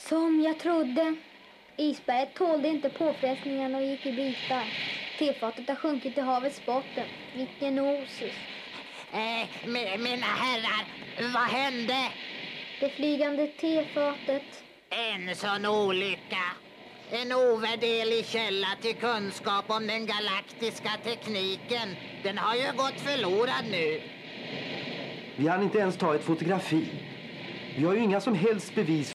Som jag trodde. Isberget tålde inte påfrestningarna och gick i bitar. Tefatet har sjunkit till havets botten. Vilken osis. Mina herrar, vad hände? Det flygande tefatet. En sån olycka. En ovärderlig källa till kunskap om den galaktiska tekniken. Den har ju gått förlorad nu. Vi hann inte ens ta ett fotografi. Vi har ju inga som helst bevis